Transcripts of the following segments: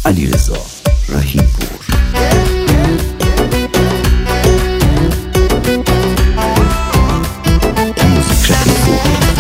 علیرضا رحیم‌پور. موزیک رحیم‌پور.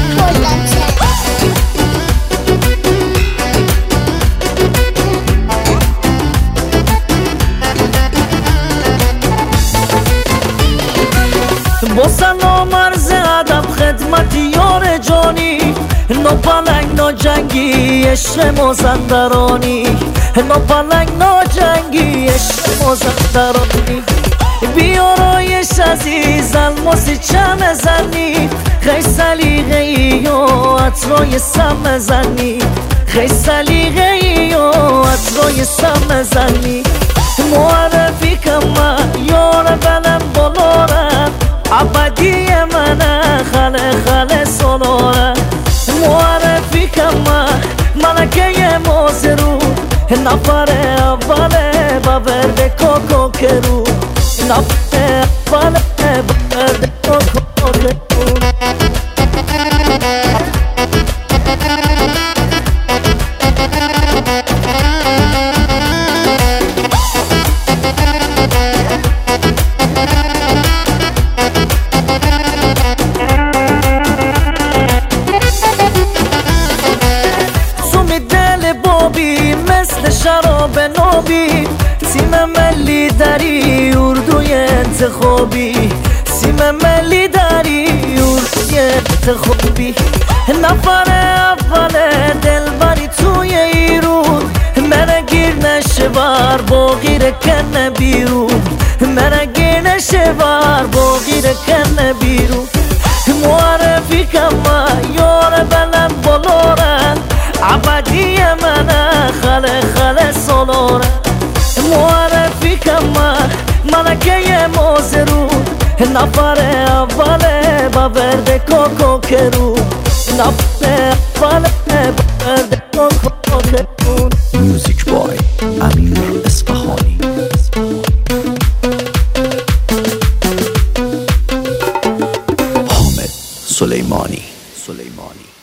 با سلام عرض ادب خدمت یار جانی، نو پلنگ نو جنگی عشق مازندرانی، نو پلنگ نو جنگی عشق مازندرانی. بیارایش عزیز الماسی چم زنی، خیلی سلیقه ای و عطرای سم زنی، خیلی سلیقه ای و عطرای سم زنی. معرفی کم یار بلم بالارم، ابدی منه خله خله سالاره. معرفی کم ملکه مازرو، نفر اوله با ورد کوکو کرو، نفر اوله با ورد کوکو کرو. مثل شراب نوبی، تیم ملی داری اردوی انتخابی، تیم ملی داری اردوی انتخابی. نفر اول دلبری توی ایرون، منه گیر نشه بر با غیر کنه بیرون، منه گیر نشه بر با غیر کنه بیرون. معرفی کم یار بلند بالارن، ابدی منه خله خله سالاره. معرفی کم ملکه مازرو، نفر اوله با ورد کوکو کرو، نفر اوله با ورد کوکو کرو. موزیک بای امیر اصفهانی. حامد سلیمانی.